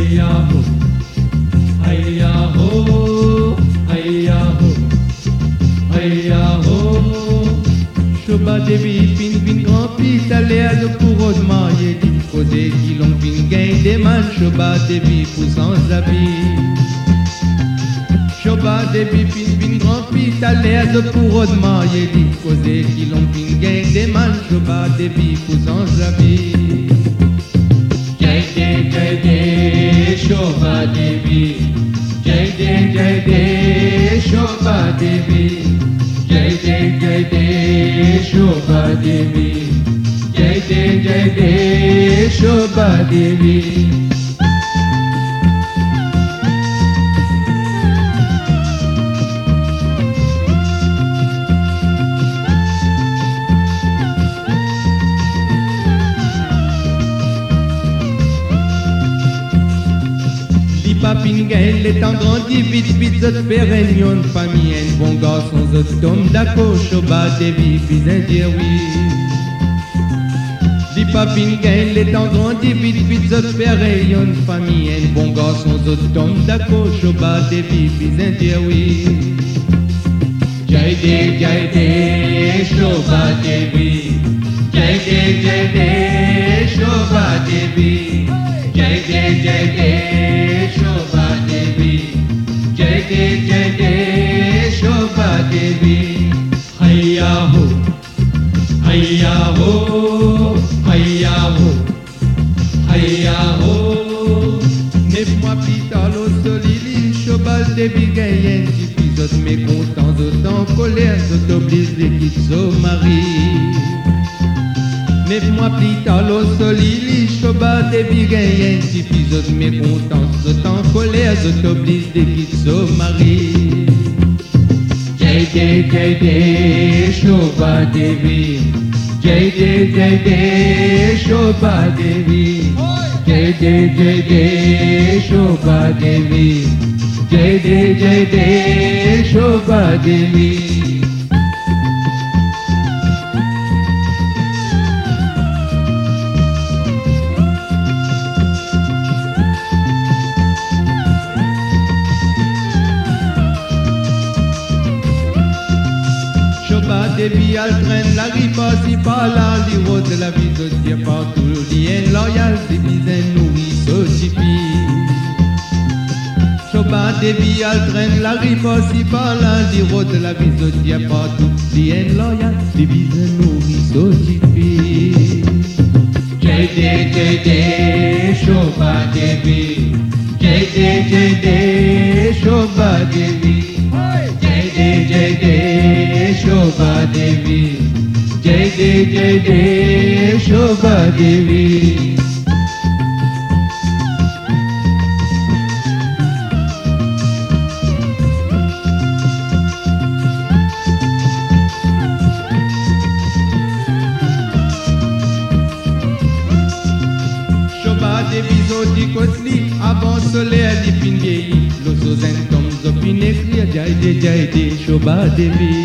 Hayya-ho, hayya-ho, hayya-ho, hayya-ho. Shoba Devi fin rempli d'aléas pour Rodman Yedi. Côté qui l'ont fin gain des man. Shoba Devi pour sans habit. Shoba Devi fin rempli d'aléas pour Rodman Yedi. Côté qui l'ont fin gain des man. Shoba Devi pour sans habit. Jai De Shoba Devi. Jai De Shoba Devi. Jai De Shoba Devi. Jai De Shoba Devi. Papingail étant grandi, vite, zot fait réunion de famille, un bon garçon, zot tombe d'accord, Shoba Devi, puis un dire oui. Dit Papingail étant grandi, vite, zot fait réunion de famille, un bon garçon, zot tombe d'accord, Shoba Devi, puis un dire oui. Jai De Shoba Devi. Jai De Shoba Devi. Jai De Shoba Devi. Jai De Shoba Devi. Hayya-ho, hayya-ho, hayya-ho, hayya-ho. 9 mois plus tard, l'eau solide, Shoba Devi gagne un petit peu, zot mécontent, zot en colère, zot oblige les quittes au mari. 9 mois plus tard, l'eau solide, Shoba Devi gagne un petit peu, zot mécontent, zot en colère, zot oblige les quittes au mari. Jai De Shoba Devi. Jai De Shoba Devi. Jai De Shoba Devi. Jai De Shoba Devi. Shoba Devi traîne la ripasse par là, l'héros de la vie de Dieu partout, lien loyal, divise nourrisseau tipi. Shoba Devi traîne la ripasse par là, l'héros de la vie de Dieu partout, lien loyal, divise nourrisseau tipi. Jai De Shoba Devi. Jai De Shoba Devi. Jai De Shoba Devi. Jai De Shoba Devi. Shoba Devi zoti kotli, avant soleil di pingei, lo sozentom zopine kriya Jai De Shoba Devi.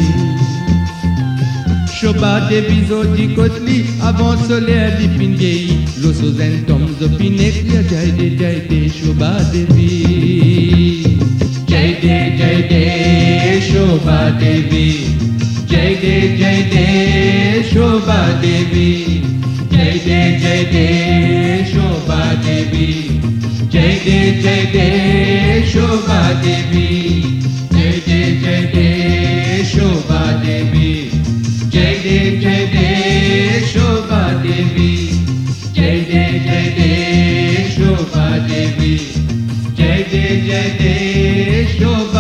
Shoba Devi zoti kotli, avant soleil di pingei, lo sozentom zopine kriya Jai De Shoba Devi. Jai De Shoba Devi. Jai De Shoba Devi. Jai De Shoba Devi. Jai De Shoba Devi. Jai De Shoba Devi. Jai De Shoba Devi. Jai De Shoba Devi. Jai De Shoba